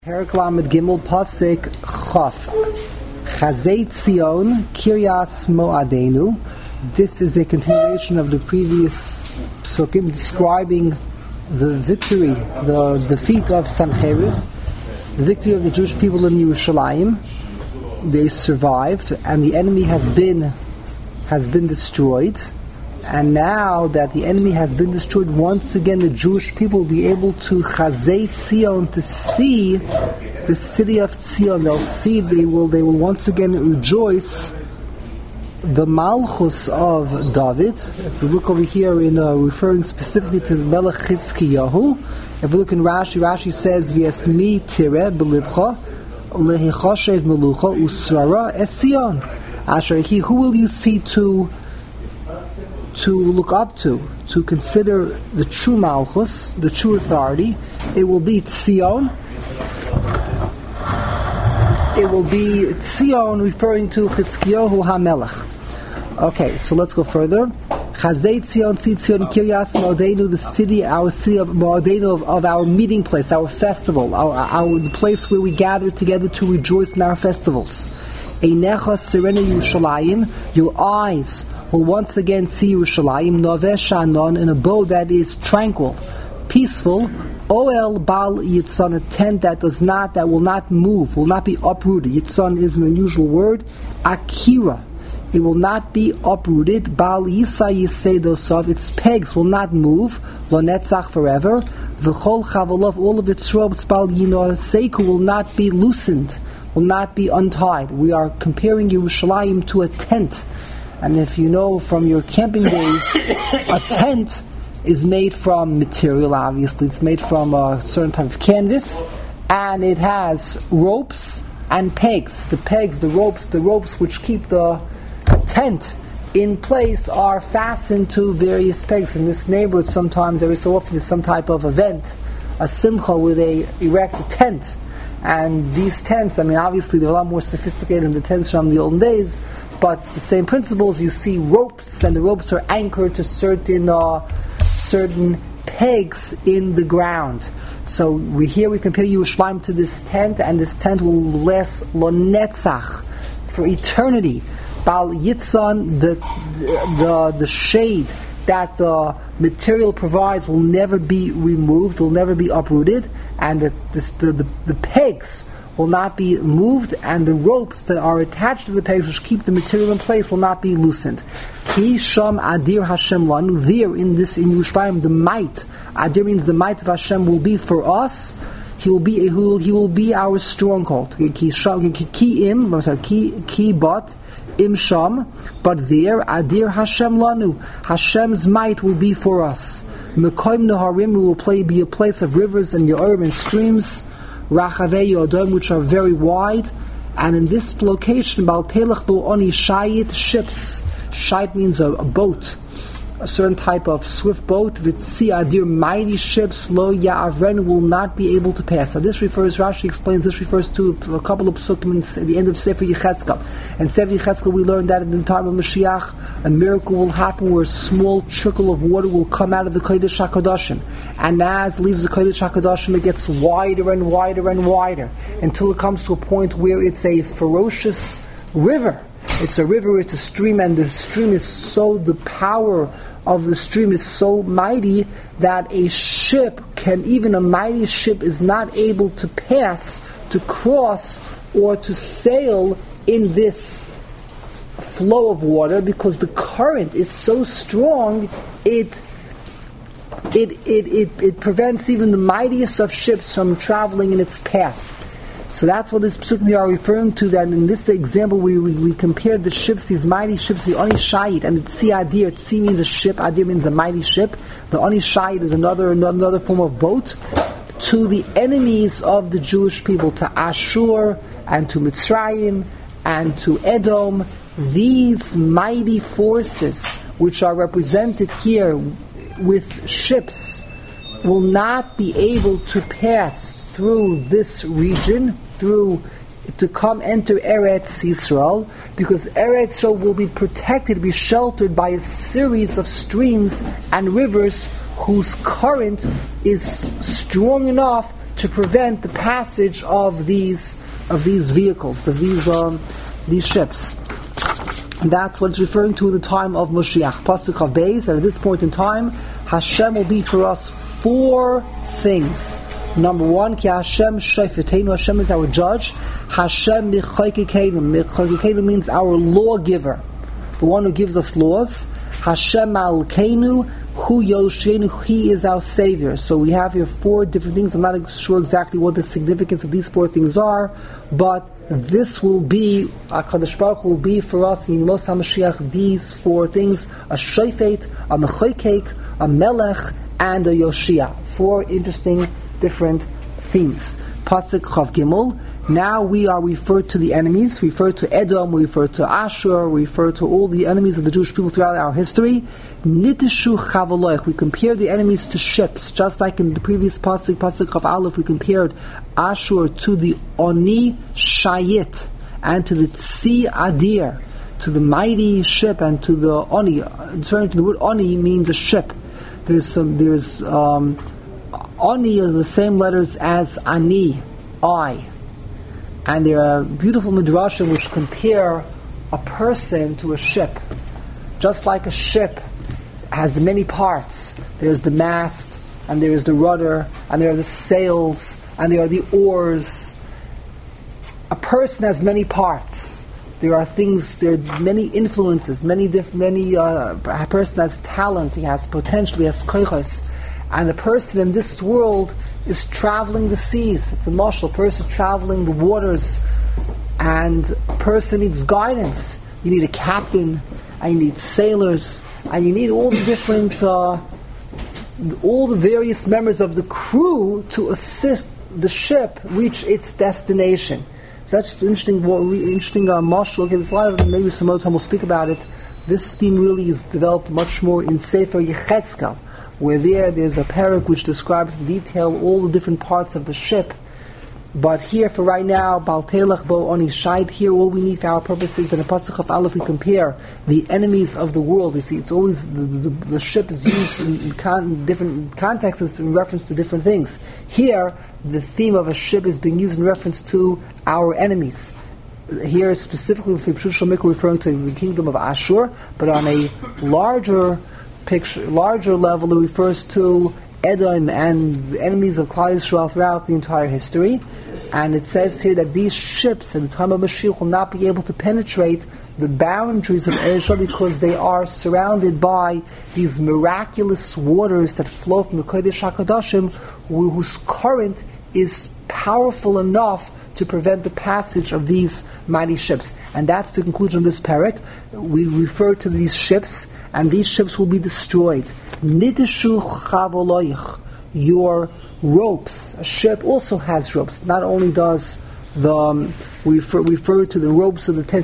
Perek Lamed Gimel Pasik Chof Chazei Tzion Kiryas Moadenu. This is a continuation of the previous psukim describing the victory, the defeat of Sancheriv, the victory of the Jewish people in Yerushalayim. They survived, and the enemy has been destroyed. And now that the enemy has been destroyed, once again the Jewish people will be able to Chazei Tzion, to see the city of Tzion. They will once again rejoice the Malchus of David. If we look over here in referring specifically to the Melech Chizkiyahu, if we look in Rashi says V'yasmi tire b'libcha lehichoshev melucha usrara es-Tzion. Asher who will you see to look up to consider the true Malchus, the true authority? It will be Tzion. It will be Tzion, referring to Chizkiyahu HaMelech. Okay, so let's go further. Chazei Tzion, Tzion Kiryas Moadenu, the city of Moadenu, of our meeting place, our festival, the place where we gather together to rejoice in our festivals. Einecha Serena Yerushalayim, your eyes will once again see Yerushalayim, Noveh Shanon, an abode that is tranquil, peaceful. Oel Bal Yitzon, a tent that will not move, will not be uprooted. Yitzon is an unusual word. Akira, it will not be uprooted. Bal Yisa Yisedosov, its pegs will not move. Lo Netzach, forever. V'chol Chavolov, all of its ropes, Bal Yino Seiku, will not be loosened, will not be untied. We are comparing Yerushalayim to a tent. And if you know from your camping days, a tent is made from material, obviously. It's made from a certain type of canvas, and it has ropes and pegs. The ropes which keep the tent in place are fastened to various pegs. In this neighborhood, sometimes, every so often, there's some type of event, a simcha, where they erect a tent. And these tents, obviously they're a lot more sophisticated than the tents from the olden days, but it's the same principles. You see ropes, and the ropes are anchored to certain pegs in the ground. So we compare Yerushalayim to this tent, and this tent will last lo netzach, for eternity. Bal Yitzon, the shade that the material provides will never be removed, will never be uprooted, and the pegs will not be moved, and the ropes that are attached to the pegs which keep the material in place will not be loosened. Ki sham adir Hashem lanu, there in Yerushalayim, the might, adir means the might of Hashem will be for us. He will be our stronghold. Ki but im sham, but there adir Hashem lanu, Hashem's might will be for us. Mekoim neharim, will be a place of rivers and yorim and streams, rachavei yodom, which are very wide. And in this location, bal telech bo oni shayit, ships. Shayit means a boat, a certain type of swift boat. Vitzi adir, mighty ships. Lo ya'avren, will not be able to pass. Now Rashi explains, this refers to a couple of psukim at the end of Sefer Yechezkel. And Sefer Yechezkel, we learned that in the time of Mashiach, a miracle will happen where a small trickle of water will come out of the Kodesh HaKadoshim. And as it leaves the Kodesh HaKadoshim, it gets wider and wider and wider, until it comes to a point where it's a ferocious river. It's a river, it's a stream, and the stream is the power of the stream is so mighty that even a mighty ship is not able to pass, to cross, or to sail in this flow of water, because the current is so strong, it prevents even the mightiest of ships from traveling in its path. So that's what this psukim here are referring to, that in this example we compared the ships, these mighty ships, the Oni Shayit and the Tzi Adir. Tzi means a ship, Adir means a mighty ship. The Oni Shayit is another form of boat, to the enemies of the Jewish people, to Ashur and to Mitzrayim and to Edom. These mighty forces, which are represented here with ships, will not be able to pass through this region, to come enter Eretz Yisrael, because Eretz Yisrael will be protected, be sheltered by a series of streams and rivers whose current is strong enough to prevent the passage of these vehicles, of these ships. And that's what it's referring to in the time of Moshiach. Pasuk of Beis, and at this point in time, Hashem will be for us 4 things. Number 1, Ki Hashem Shofetenu, Hashem is our judge. Hashem Michokekenu. Michokekenu means our lawgiver, the one who gives us laws. Hashem Malkeinu, Hu Yoshenu, He is our Savior. So we have here 4 different things. I'm not sure exactly what the significance of these 4 things are, but this will be, HaKadosh Baruch Hu will be for us in Yemos HaMashiach these 4 things: a Shofet, a Mechokek, a Melech, and a Yoshia. 4 interesting, different themes. Pasuk Chav Gimel. Now we are referred to the enemies. We refer to Edom, we refer to Ashur, we refer to all the enemies of the Jewish people throughout our history. Nitishu Chavaloich. We compare the enemies to ships, just like in the previous Pasuk Chav Aleph, we compared Ashur to the Oni Shayit and to the Tzi Adir, to the mighty ship, and to the Oni. Referring to the word Oni means a ship. Oni is the same letters as Ani, I. And there are beautiful midrashim which compare a person to a ship. Just like a ship has the many parts. There's the mast, and there is the rudder, and there are the sails, and there are the oars. A person has many parts. There are many influences, a person has talent, he has potential, he has koichos. And the person in this world is traveling the seas. It's a mashal. A person is traveling the waters, and a person needs guidance. You need a captain, and you need sailors, and you need all the different, all the various members of the crew to assist the ship reach its destination. So that's just interesting mashal. Okay, there's a lot of them. Maybe some other time we'll speak about it. This theme really is developed much more in Sefer Yechezkel, where there's a parak which describes in detail all the different parts of the ship. But here, for right now, Bal Telach Bo Oni Shaid, here all we need for our purposes that in Pasuk of Aleph we compare the enemies of the world. You see, it's always, the ship is used in different contexts in reference to different things. Here, the theme of a ship is being used in reference to our enemies. Here, specifically, referring to the kingdom of Ashur, but on a larger level, it refers to Edom and the enemies of Klal Yisrael throughout the entire history. And it says here that these ships at the time of Mashiach will not be able to penetrate the boundaries of Eretz Yisrael because they are surrounded by these miraculous waters that flow from the Kodesh HaKadoshim, whose current is powerful enough to prevent the passage of these mighty ships. And that's the conclusion of this parak. We refer to these ships, and these ships will be destroyed. Nitishu Chavoloich. Your ropes. A ship also has ropes. Not only does we refer to the ropes of the tent.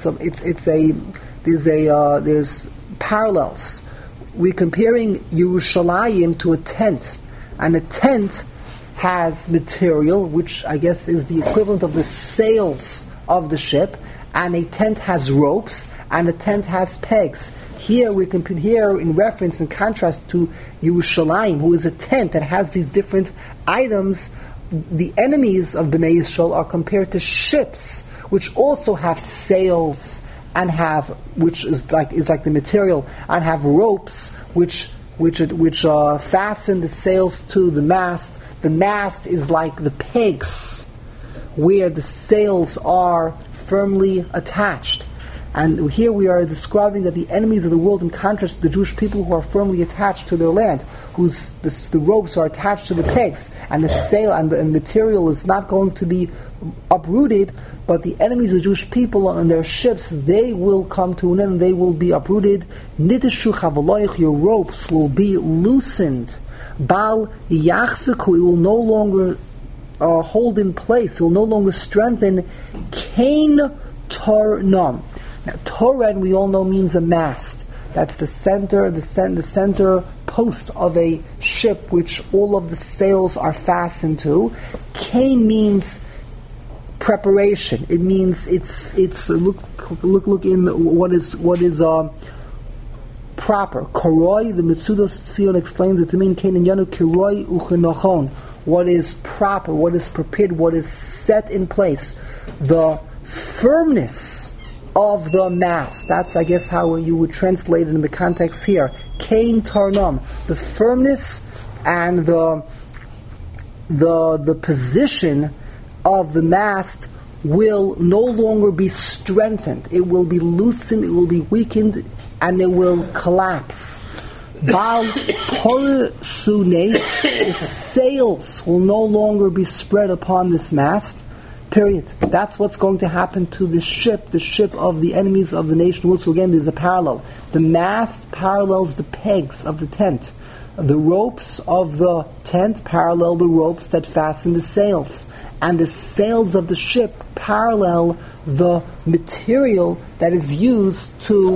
There's parallels. We're comparing Yerushalayim to a tent, and a tent has material, which I guess is the equivalent of the sails of the ship, and a tent has ropes, and a tent has pegs. Here we compare in reference and contrast to Yerushalayim, who is a tent that has these different items. The enemies of Bnei Yisrael are compared to ships, which also have sails and which is like the material, and have ropes which fasten the sails to the mast. The mast is like the pegs, where the sails are firmly attached. And here we are describing that the enemies of the world, in contrast to the Jewish people who are firmly attached to their land, the ropes are attached to the pegs, and the sail and the material is not going to be uprooted, but the enemies of the Jewish people and their ships, they will come to an end, and they will be uprooted. Nitishu Chavaloich, your ropes will be loosened. Bal Yachzeku, it will no longer hold in place, it will no longer strengthen. Kain Tornam. Now, Tored, we all know, means a mast. That's the center post of a ship, which all of the sails are fastened to. Kain means preparation. It means it's look in what is proper. Koroi, the Mitzudos Tzion explains it to mean Kain and Yanu Kiroi Uchenochon. what is proper, what is prepared, what is set in place. The firmness of the mast. That's, I guess, how you would translate it in the context here. Kain Tarnam. The firmness and the position of the mast will no longer be strengthened. It will be loosened, it will be weakened, and it will collapse. Bal Porsune, the sails will no longer be spread upon this mast. Period. That's what's going to happen to the ship of the enemies of the nation. So again, there's a parallel. The mast parallels the pegs of the tent. The ropes of the tent parallel the ropes that fasten the sails. And the sails of the ship parallel the material that is used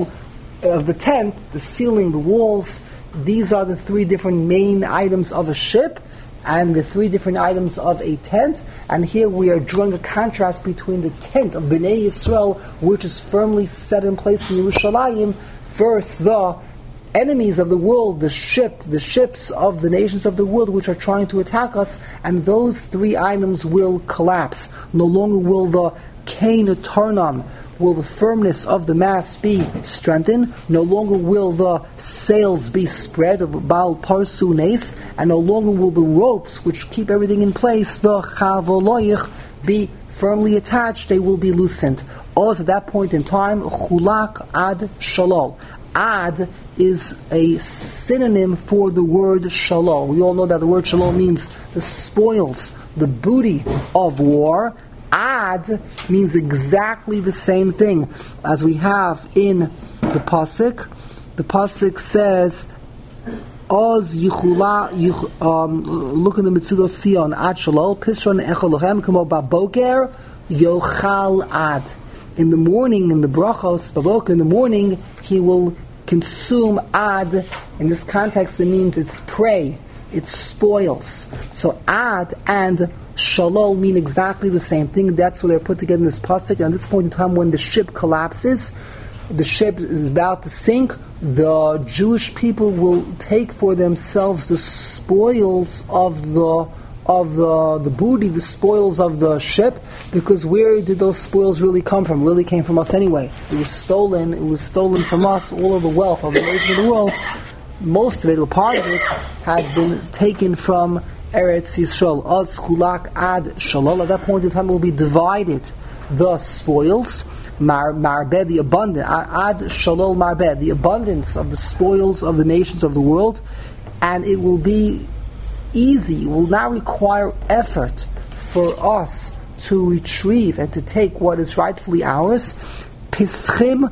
of the tent, the ceiling, the walls. These are the three different main items of a ship and the three different items of a tent. And here we are drawing a contrast between the tent of Bnei Yisrael, which is firmly set in place in Yerushalayim, versus the enemies of the world, the ships of the nations of the world which are trying to attack us, and those three items will collapse. No longer will the Kain Tarnam, will the firmness of the mast be strengthened, no longer will the sails be spread of Baal Parsunes, and no longer will the ropes which keep everything in place, the Chavoloich, be firmly attached, they will be loosened. Also at that point in time, Chulak Ad Shalol. Ad is a synonym for the word shalom. We all know that the word shalom means the spoils, the booty of war. Ad means exactly the same thing as we have in the pasuk. The pasuk says, "Oz yichula." Look in the Mitzvot Sion. Ad shalom pisron echolochem kamo baboker yochal ad. In the morning, in the brachos, baboker, in the morning, he will consume ad. In this context, it means it's prey, it's spoils. So ad and shalol mean exactly the same thing. That's what they're put together in this pasuk. And at this point in time, when the ship collapses, the ship is about to sink, the Jewish people will take for themselves the spoils of the booty, the spoils of the ship, because where did those spoils really come from? It really came from us anyway. It was stolen from us. All of the wealth of the nations of the world, most of it, or part of it, has been taken from Eretz Yisrael. Az chulak ad shalol. At that point in time will be divided the spoils. Marbeh, the abundance. Ad shalol marbeh, the abundance of the spoils of the nations of the world. And it will be easy, it will not require effort for us to retrieve and to take what is rightfully ours. Pischim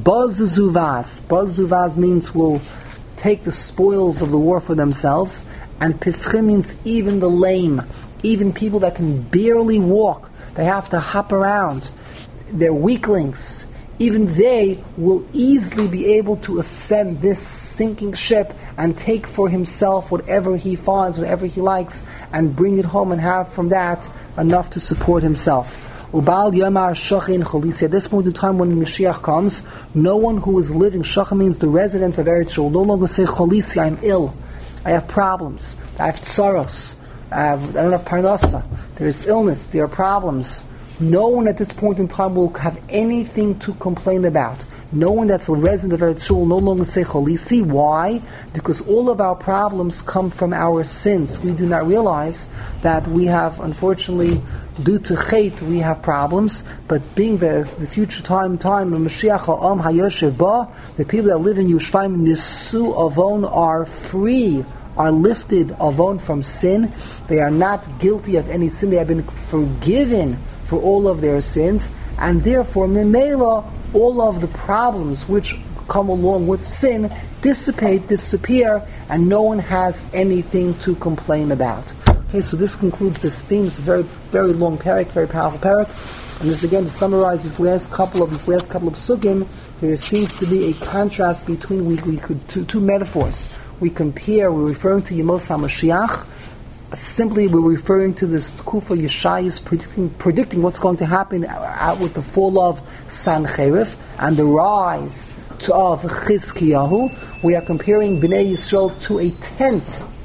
bazuzuvaz. Bazuzuvaz means will take the spoils of the war for themselves. And pischim means even the lame, even people that can barely walk, they have to hop around, they're weaklings. Even they will easily be able to ascend this sinking ship and take for himself whatever he finds, whatever he likes, and bring it home and have from that enough to support himself. Ubal Yamar Shachin Chalisi. At this point in time when Mashiach comes, no one who is living, Shachin means the residents of Eretz Yisrael, no longer say Chalisi, I'm ill, I have problems, I have tsaros, I don't have parnasa, there is illness, there are problems. No one at this point in time will have anything to complain about. No one that's a resident of Eretz Yisrael will no longer say Chalisi. Why? Because all of our problems come from our sins. We do not realize that we have, unfortunately, due to Chet, we have problems. But being the future time, the Mashiach Ha'am Hayoshev Ba, the people that live in Yerushalayim, Nisu Avon, are free, are lifted Avon from sin. They are not guilty of any sin. They have been forgiven for all of their sins, and therefore, Memela, all of the problems which come along with sin disappear, and no one has anything to complain about. Okay, so this concludes this theme. It's a very, very long parak, very powerful parak. And just again to summarize these last couple of sugim, there seems to be a contrast between two metaphors. We're referring to Yemos HaMashiach. Simply, we're referring to this Kufa Yeshayas predicting what's going to happen with the fall of Sancherif and the rise of Chizkiyahu. We are comparing Bnei Yisrael to a tent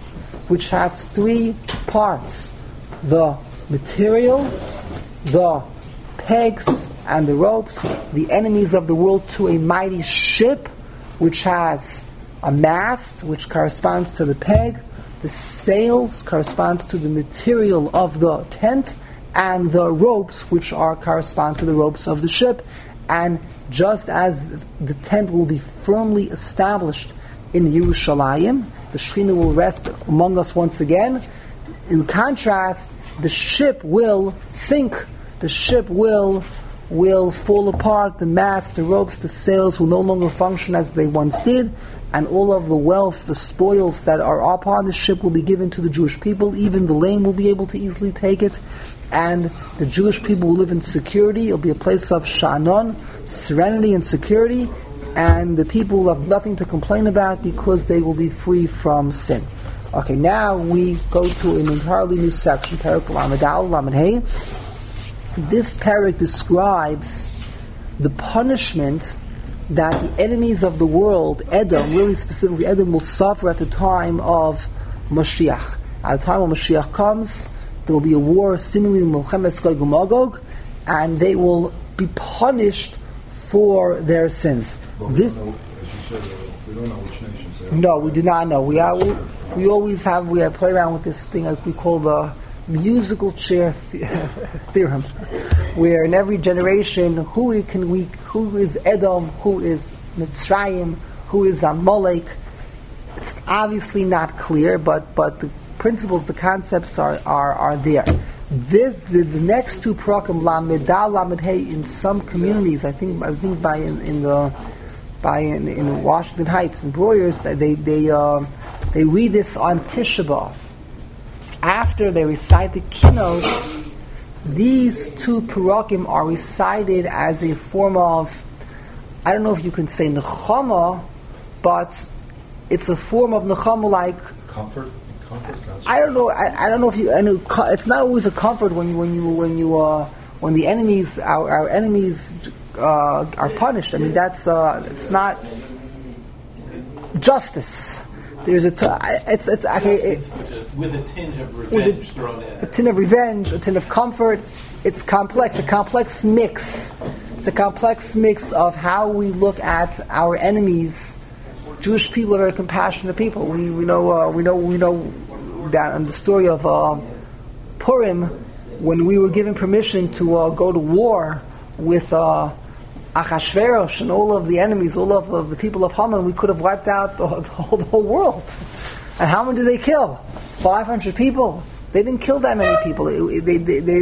which has three parts: the material, the pegs, and the ropes. The enemies of the world to a mighty ship, which has a mast, which corresponds to the peg. The sails corresponds to the material of the tent, and the ropes, which correspond to the ropes of the ship. And just as the tent will be firmly established in Yerushalayim, the Shekhinah will rest among us once again. In contrast, the ship will sink. The ship will fall apart. The mast, the ropes, the sails will no longer function as they once did, and all of the wealth, the spoils that are upon the ship will be given to the Jewish people. Even the lame will be able to easily take it, and the Jewish people will live in security. It will be a place of sha'anon, serenity and security, and the people will have nothing to complain about because they will be free from sin. Okay, now we go to an entirely new section, Perek Lamed Al, Lamed Hey. This parak describes the punishment that the enemies of the world, Edom, really specifically Edom, will suffer at the time of Mashiach. At the time when Mashiach comes, there will be a war, seemingly Milchemes Gog uMagog, and they will be punished for their sins. But we don't know, as you said, we don't know which nations they are. No, we do not know. We always have play around with this thing like we call the musical chair theorem, where in every generation, who is Edom, who is Mitzrayim, who is Amalek. It's obviously not clear, but the principles, the concepts are there. The next two parakim, Lamed Dal, Lamed Hey, in some communities, I think in Washington Heights and Breuers, they read this on Tisha B'Av. After they recite the Kinos, these two parakim are recited as a form of, I don't know if you can say nechama, but it's a form of nechama like Comfort. I don't know. I don't know if you. I know it's not always a comfort when the enemies, our enemies, are punished. I mean, that's it's not justice. There's it's with a tinge of revenge thrown in. A tin of revenge, a tin of comfort. It's complex. A complex mix. It's a complex mix of how we look at our enemies. Jewish people are very compassionate people. We know that in the story of Purim, when we were given permission to go to war with Achashverosh and all of the enemies, all of the people of Haman, we could have wiped out the whole world. And how many did they kill? 500 people. They didn't kill that many people. They're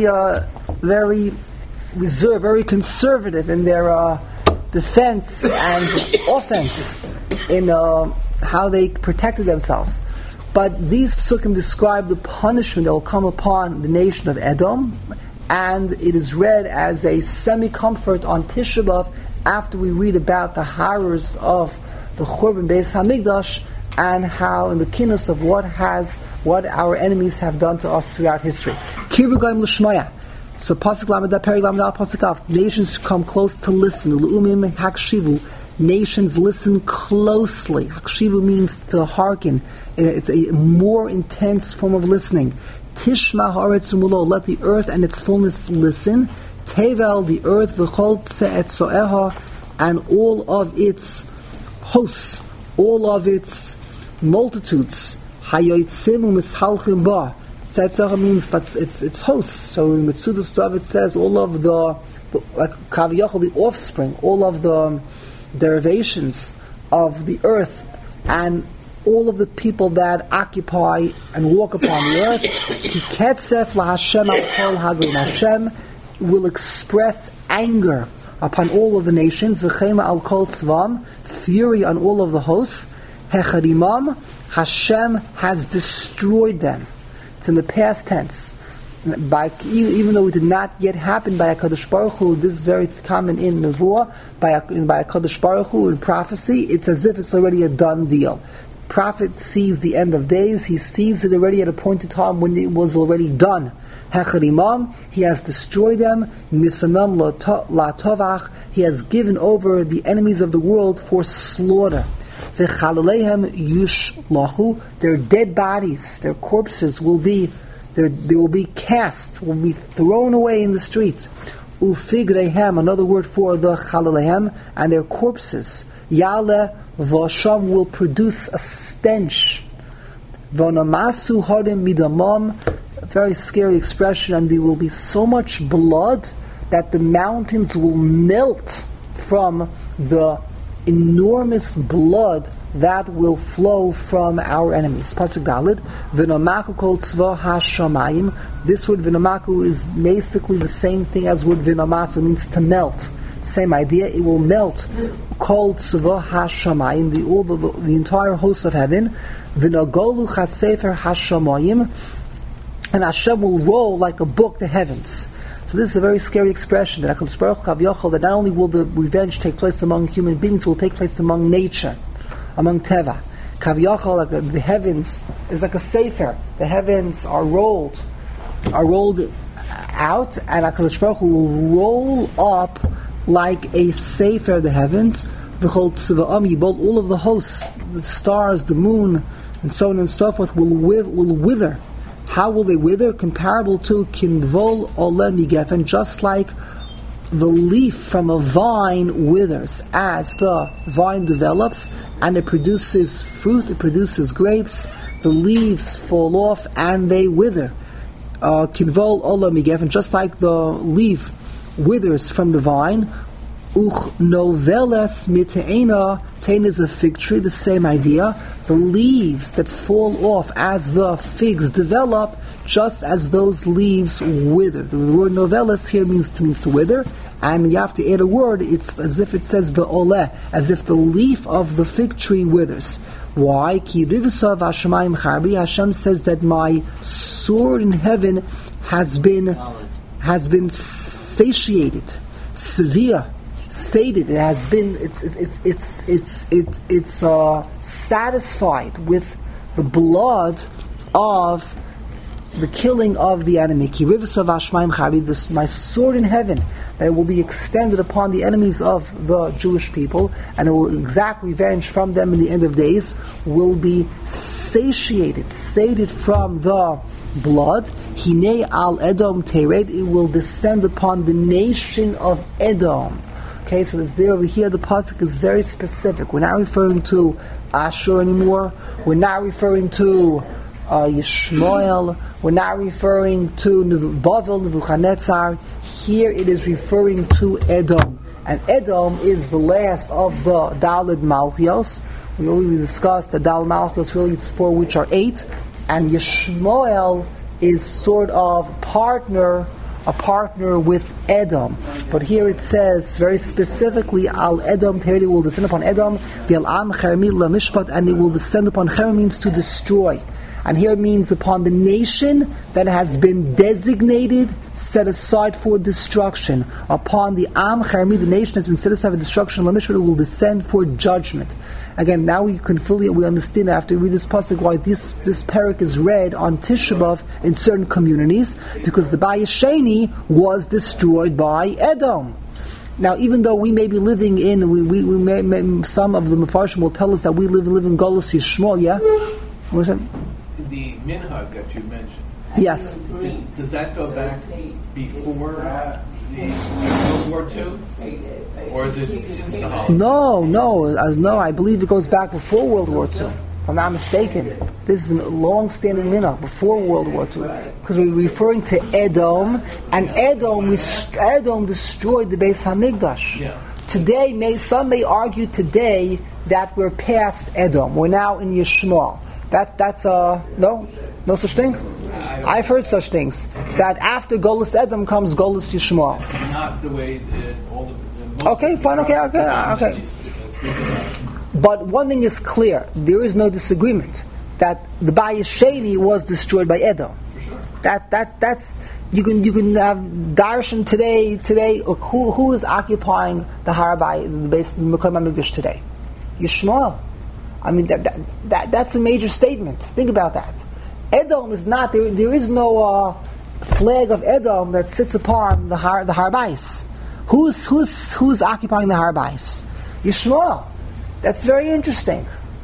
very reserved, very conservative in their defense and offense in how they protected themselves. But these psukim describe the punishment that will come upon the nation of Edom, and it is read as a semi-comfort on Tisha B'Av after we read about the horrors of the Churban Beis Hamikdash and how in the kinus of what our enemies have done to us throughout history. Kirvu Goyim L'Shmaya. So Pasuk Lamed Peri Lamed Al Pasuk Av. Nations come close to listen. L'umim hakshivu. Nations listen closely. Hakshivu means to hearken. It's a more intense form of listening. Tishma haaretz umulo. Let the earth and its fullness listen. Tevel, the earth, v'chol tze'et so'eha, and all of its hosts, all of its multitudes. Hayotzim u'mishalchim ba. Tzedzecha means that it's hosts. So in Metzudas Dov it says all of the like Kaviyachol, the offspring, all of the derivations of the earth, and all of the people that occupy and walk upon the earth. Kiketzef laHashem al kol hagrim. Hashem will express anger upon all of the nations. V'chema al kol tzvam, fury on all of the hosts. Hecharimam, Hashem has destroyed them. It's in the past tense. Even though it did not yet happen by HaKadosh Baruch Hu, this is very common in Nevuah, by HaKadosh Baruch Hu in prophecy, it's as if it's already a done deal. Prophet sees the end of days, he sees it already at a point in time when it was already done. Hecharimam, he has destroyed them. Nisanam la tovach, he has given over the enemies of the world for slaughter. V'chalalehem yushlachu. Their dead bodies, their corpses they will be cast, will be thrown away in the street. Ufigrehem, another word for the chalalehem, and their corpses. Yale v'asham will produce a stench. V'namasu harim midamam, a very scary expression, and there will be so much blood that the mountains will melt from the enormous blood that will flow from our enemies. Pasuk Dalet, v'namaku kol tzva hashamayim. This word v'namaku is basically the same thing as word v'namasu, means to melt. Same idea, it will melt. Kol tzva hashamayim, the entire host of heaven. V'nagolu chasefer hashamayim, and Hashem will roll like a book the heavens. So this is a very scary expression that HaKadosh Baruch Hu Kaviyachol, that not only will the revenge take place among human beings, it will take place among nature, among Teva. Kaviyachol, like the heavens, is like a sefer. The heavens are rolled out, and HaKadosh Baruch Hu will roll up like a sefer the heavens. V'chol tzva'am yibol, all of the hosts, the stars, the moon, and so on and so forth, will wither. How will they wither? Comparable to kinvol olem migefen, just like the leaf from a vine withers. As the vine develops and it produces fruit, it produces grapes, the leaves fall off and they wither. Kinvol olem migefen, just like the leaf withers from the vine. Uch noveles miteina, tein is a fig tree, the same idea. The leaves that fall off as the figs develop, just as those leaves wither. The word noveles here means to wither, and you have to add a word, it's as if it says the ole, as if the leaf of the fig tree withers. Why? Ki rivisav hashamayim charbi, Hashem says that my sword in heaven has been satiated, severe, sated. It has been. It's satisfied with the blood of the killing of the enemy. Ki rivus of Ashmaim Chabi, my sword in heaven, that will be extended upon the enemies of the Jewish people, and it will exact revenge from them in the end of days, will be sated from the blood. Hine al Edom tered, it will descend upon the nation of Edom. Okay, so there over here the pasuk is very specific. We're not referring to Ashur anymore. We're not referring to Yishmael. We're not referring to Bavel, Nebuchadnezzar. Here it is referring to Edom. And Edom is the last of the Daled Malchios. We already discussed the Daled Malchios, really it's 4, which are 8. And Yishmael is sort of a partner with Edom. But here it says very specifically, Al Edom Teredi will descend upon Edom, Bi'al-am Chermi la-mishpat, and it will descend upon Chermi, means to destroy. And here it means upon the nation that has been designated, set aside for destruction. Upon the Am Chermi, the nation has been set aside for destruction, la-mishpat, it will descend for judgment. Again, now we understand after we read this pasuk why this parak is read on Tisha B'Av in certain communities, because the Bayis Sheni was destroyed by Edom. Now, even though we may be living in, some of the Mefarshim will tell us that we live in Golus Yishmael, yeah? What is that? The minhag that you mentioned. Yes. Does that go back before the World War II? Or is it since the Holocaust? No, I believe it goes back before World War II. If I'm not mistaken. This is a long-standing minhag, before World War II. Because we're referring to Edom, and Edom destroyed the Beis HaMikdash. Yeah. Today, some may argue today that we're past Edom. We're now in Yishmael. That's no such thing? I've heard such things. That after Golus Edom comes Golus Yishmael. It's not the way all the... Okay, fine, okay. But one thing is clear, there is no disagreement that the Bayis Sheni was destroyed by Edom. For sure. That's you can have darshan today. Who is occupying the Harabai, the base of the Mekom HaMikdash today? Yishmael. I mean that's a major statement. Think about that. Edom is not there. There is no flag of Edom that sits upon the Harbais. Who's occupying the Harbais? Yishmael. That's very interesting.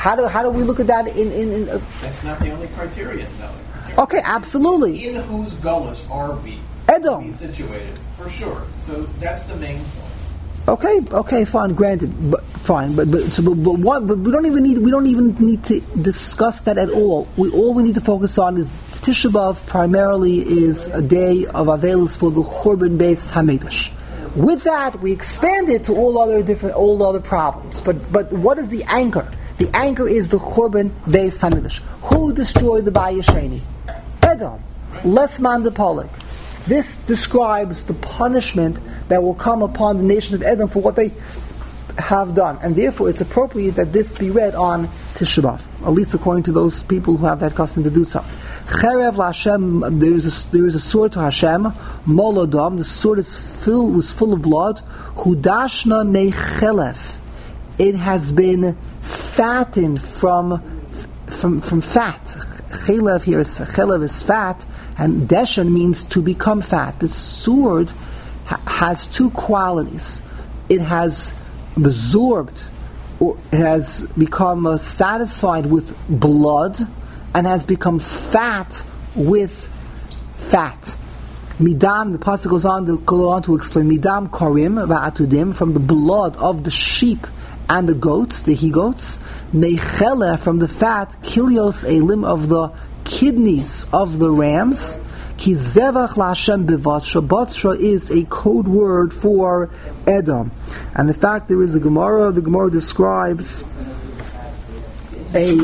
How do we look at that in That's not the only criterion, though. Okay, absolutely. In whose gullus are we? Edom. Be situated, for sure. So that's the main point. Okay, fine, granted, but we don't even need to discuss that at all. All we need to focus on is Tisha B'Av primarily is a day of Avelus for the Churban Beis Hamikdash. With that, we expand it to all other problems. But what is the anchor? The anchor is the Churban Beis Hamikdash. Who destroyed the Bayis Sheni? Edom. Lesman de Polik. This describes the punishment that will come upon the nation of Edom for what they have done. And therefore it's appropriate that this be read on Tisha B'Av, at least according to those people who have that custom to do so. Cherev LaHashem, there is a sword to Hashem, Molodom, the sword was full of blood, Hudashna Mechelev, it has been fattened from fat. Chelev here is fat, and Deshan means to become fat. This sword has two qualities. It has absorbed, or it has become satisfied with blood, and has become fat with fat. Midam, the pasuk goes on to explain, Midam korim va'atudim, from the blood of the sheep and the goats, the he-goats, Mechele, from the fat, Kilios elim, of the kidneys of the rams, Ki zevach la'Hashem b'Batsra. Batsra is a code word for Edom. And in fact, there is a Gemara, the Gemara describes there's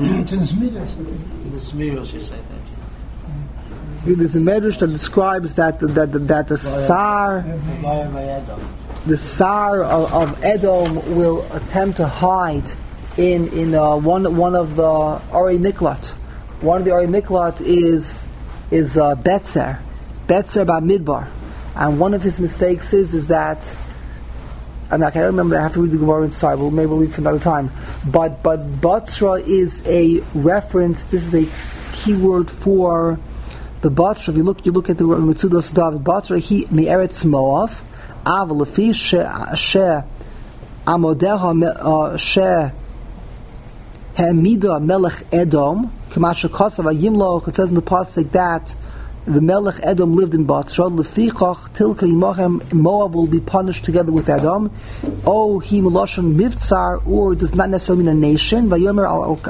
a medrash that describes that the Sar of Edom will attempt to hide in one of the Ari Miklat. One of the Ari Miklat is Betzer Bamidbar, and one of his mistakes is that I can't remember. I have to read the Gemara inside. We'll maybe leave for another time. But Batsra is a reference. This is a keyword for the Batsra. If you look at the Metzudos David Batsra, he me'eretz Moav, av lefi she amodeha she hemida melech Edom k'masha kosav ayimloch. It says in the pasuk that the Melech Edom lived in Batsra. Lefichach tilka imachem, Moab will be punished together with Edom. Oh, he meloshen mivtzar, or does not necessarily mean a nation. Vayomer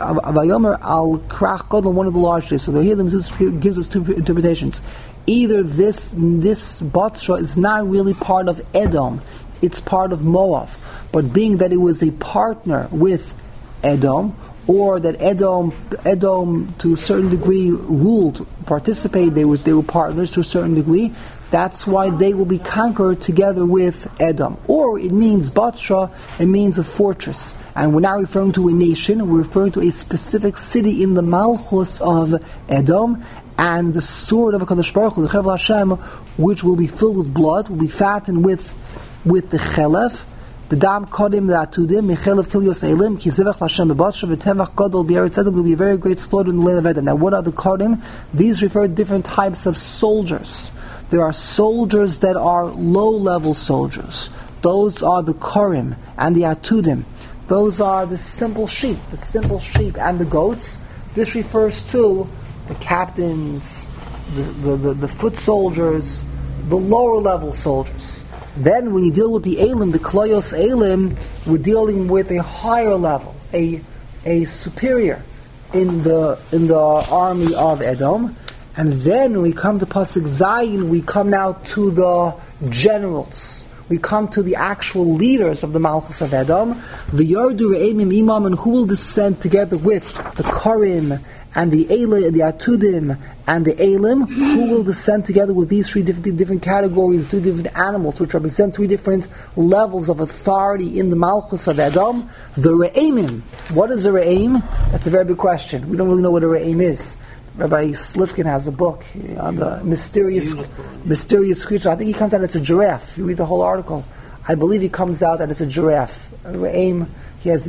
al krach godel, one of the large days. So here the Mitzvah gives us two interpretations. Either this Batsra is not really part of Edom; it's part of Moab. But being that it was a partner with Edom, or that Edom to a certain degree ruled, participated, they were partners to a certain degree, that's why they will be conquered together with Edom. Or it means Batsra, it means a fortress. And we're not referring to a nation, we're referring to a specific city in the Malchus of Edom, and the sword of HaKadosh Baruch Hu, the Chevel Hashem, which will be filled with blood, will be fattened with the Chelev, the dam kodim, the atudim, Michelev Kilios Elim, Ki zevach Lashem bebatsra, v'tevach gadol b'Eretz Edom, will be a very great slaughter in the land of Edom. Now, what are the kodim? These refer to different types of soldiers. There are soldiers that are low-level soldiers. Those are the korim and the atudim. Those are the simple sheep and the goats. This refers to the captains, the foot soldiers, the lower-level soldiers. Then, when you deal with the Elim, the Kloyos Elim, we're dealing with a higher level, a superior in the army of Edom. And then, when we come to Pasuk Zayin, we come now to the generals. We come to the actual leaders of the Malchus of Edom. V'yordu re'emim imam, and who will descend together with the Korim and the Elim, the Atudim, and the Elim, who will descend together with these three different categories, three different animals, which represent three different levels of authority in the Malchus of Edom. The Re'emim. What is the Re'em? That's a very big question. We don't really know what a Re'em is. Rabbi Slifkin has a book on the mysterious creature. I think he comes out it's a giraffe. If you read the whole article, I believe he comes out that it's a giraffe. A Re'em. He has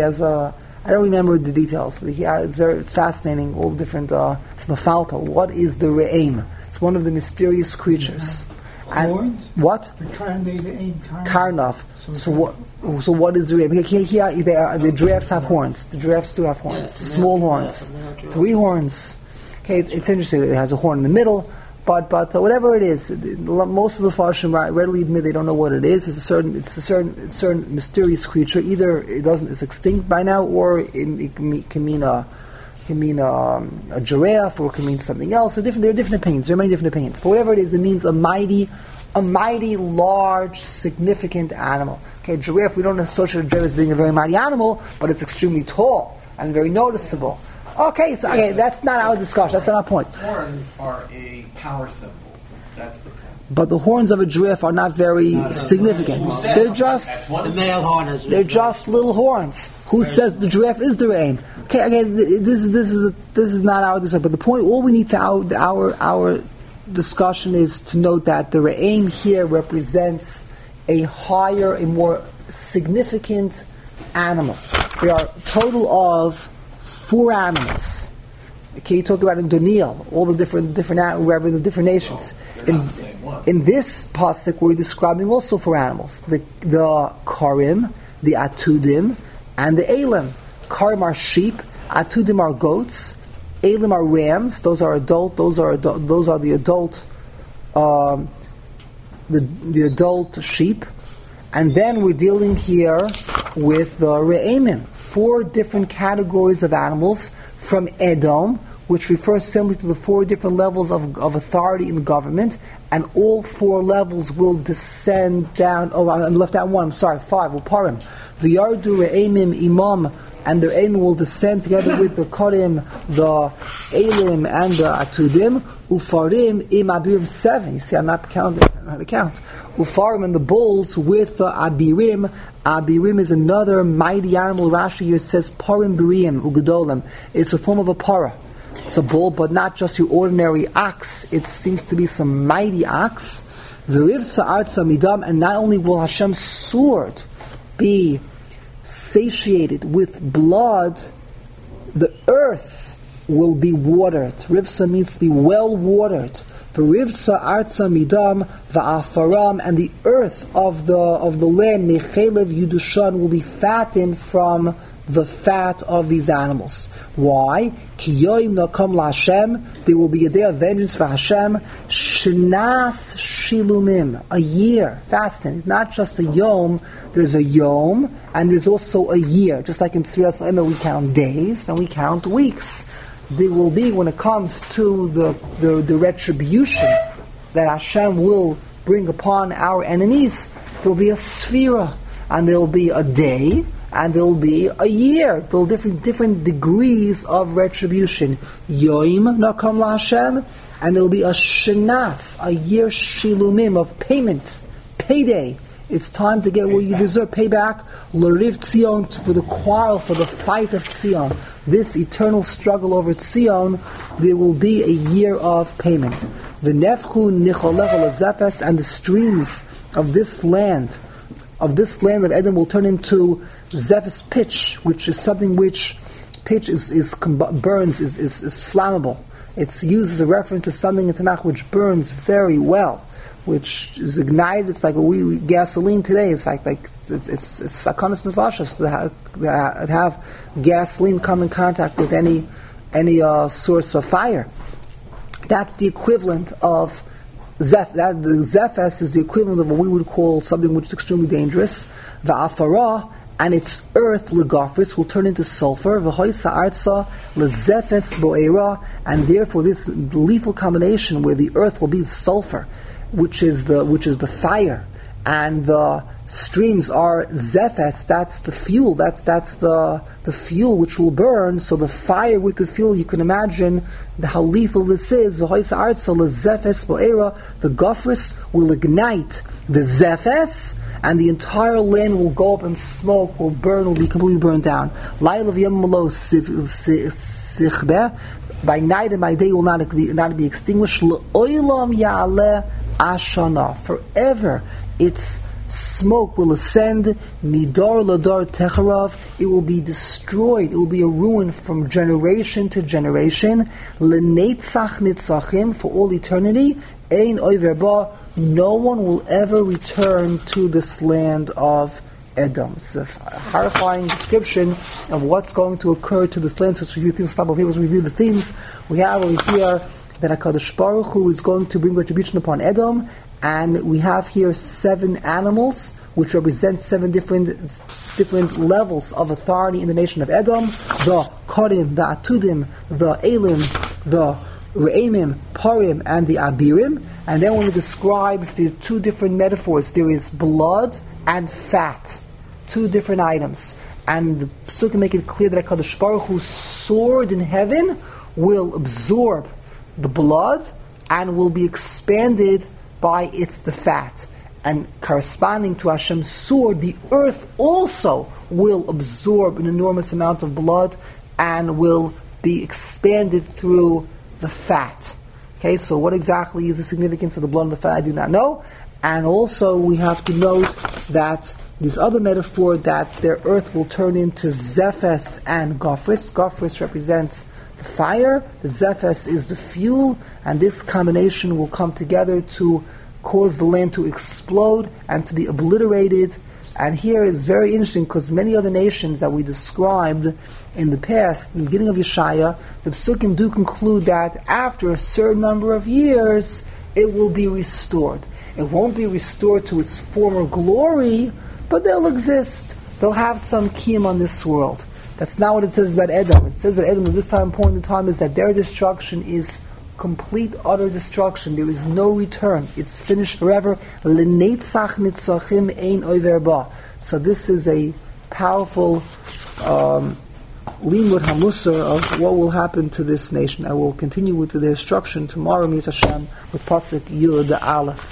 I don't remember the details, but it's fascinating, all the different, it's mafalpa. What is the Re'em? It's one of the mysterious creatures. And what? The Karnov. Karnov. So what is the re'em? Here, the giraffes have horns. The giraffes do have horns. Small horns. 3 horns. Okay, it's interesting. It has a horn in the middle. But whatever it is, most of the Farshim readily admit they don't know what it is. It's a certain mysterious creature. Either it's extinct by now, or it can mean a giraffe, or it can mean something else. There are different opinions. There are many different opinions. But whatever it is, it means a mighty, large, significant animal. Okay, giraffe, we don't associate a giraffe as being a very mighty animal, but it's extremely tall and very noticeable. Okay, that's not our discussion. That's not our point. Horns are a power symbol. That's the point. But the horns of a giraffe are not very significant. They're just the male horn is. They're just little horns. Who says the giraffe is the re'em? Okay, again, this is not our discussion. But the point, all we need to our discussion is to note that the re'em here represents a higher, a more significant animal. There are a total of 4 animals. Okay, you talk about in Daniel, all the different nations. In this pasuk, we're describing also 4 animals: the Karim, the Atudim, and the Elim. Karim are sheep, Atudim are goats, Elim are rams. Those are adult. Those are the adult. The adult sheep, and then we're dealing here with the Re'emim. 4 different categories of animals from Edom, which refers simply to the 4 different levels of authority in the government, and all 4 levels will descend down. Oh, I left out 1. I'm sorry, 5. We'll parim. The Yardu Re'emim Imam, and the Re'emim will descend together with the Karim, the Elim, and the Atudim. Ufarim im Abirim 7. You see, I'm not counting. I don't know how to count. Ufarim and the bulls with the Abirim. Abirim is another mighty animal. Rashi here says Parim Biriim Ugedolim. It's a form of a para. It's a bull, but not just your ordinary ox. It seems to be some mighty ox. V'riv sa'artza midam, and not only will Hashem's sword be satiated with blood, the earth will be watered. Rivsa means to be well watered. V'rivsa artza midam va'afaram, and the earth of the land mechelev yudushan will be fattened from the fat of these animals. Why? Ki yoim nakam la'Hashem, there will be a day of vengeance for Hashem. Shnas shilumim, a year fasting. Not just a yom. There's a yom and there's also a year. Just like in Sfiras Omer we count days and we count weeks. There will be, when it comes to the retribution that Hashem will bring upon our enemies, there will be a sphira, and there will be a day, and there will be a year. There will be different degrees of retribution. Yoim nakam la'Hashem, and there will be a shenas, a year shilumim of payment, payday. It's time to get what you deserve, payback. L'riv Tzion, for the quarrel, for the fight of Tzion. This eternal struggle over Tzion, there will be a year of payment. V'nefchu nicholecha l'zefes, and the streams of this land of Edom will turn into zephes pitch, which is something which pitch burns, is flammable. It's used as a reference to something in Tanakh which burns very well, which is ignited. It's like gasoline today. It's like it's sakanas nefashos to have gasoline come in contact with any source of fire. That's the equivalent of zeph. That the zephes is the equivalent of what we would call something which is extremely dangerous. Va'afara, and its earth legafris will turn into sulfur. V'hoisa artsa lezephes boera, and therefore this lethal combination where the earth will be sulfur, which is the fire, and the streams are zephes. That's the fuel. That's the fuel which will burn. So the fire with the fuel, you can imagine how lethal this is. The gofris will ignite the zephes, and the entire land will go up in smoke, will burn, will be completely burned down. By night and by day will not be extinguished. Ashana, forever its smoke will ascend. Midar ladar techarav, it will be destroyed, it will be a ruin from generation to generation. Lenetzach nitzachim, for all eternity. Ein oiver ba, no one will ever return to this land of Edom. It's a horrifying description of what's going to occur to this land. So let's review themes. Stop over here. Let's review the themes. We have over here that HaKadosh Baruch Hu is going to bring retribution upon Edom, and we have here 7 animals which represent 7 different levels of authority in the nation of Edom: the Korim, the Atudim, the Elim, the Re'emim, Parim, and the Abirim. And then when it describes the 2 different metaphors, there is blood and fat, 2 different items. And the Psukim make it clear that HaKadosh Baruch Hu's sword in heaven will absorb the blood and will be expanded by the fat. And corresponding to Hashem's sword, the earth also will absorb an enormous amount of blood and will be expanded through the fat. Okay, so what exactly is the significance of the blood and the fat? I do not know. And also we have to note that this other metaphor, that their earth will turn into Zephes and Gofris. Gofris represents the fire, the Zephes is the fuel, and this combination will come together to cause the land to explode and to be obliterated. And here is very interesting, because many other nations that we described in the past, in the beginning of Yeshaya, the Psukim do conclude that after a certain number of years, it will be restored. It won't be restored to its former glory, but they'll exist. They'll have some kiyum on this world. That's not what it says about Edom. It says about Edom at this point in time is that their destruction is complete, utter destruction. There is no return. It's finished forever. L'neitzach nitzachim ein over ba. So this is a powerful limud hamusar of what will happen to this nation. I will continue with the destruction tomorrow, Mit Hashem, with Pasuk Yud Aleph.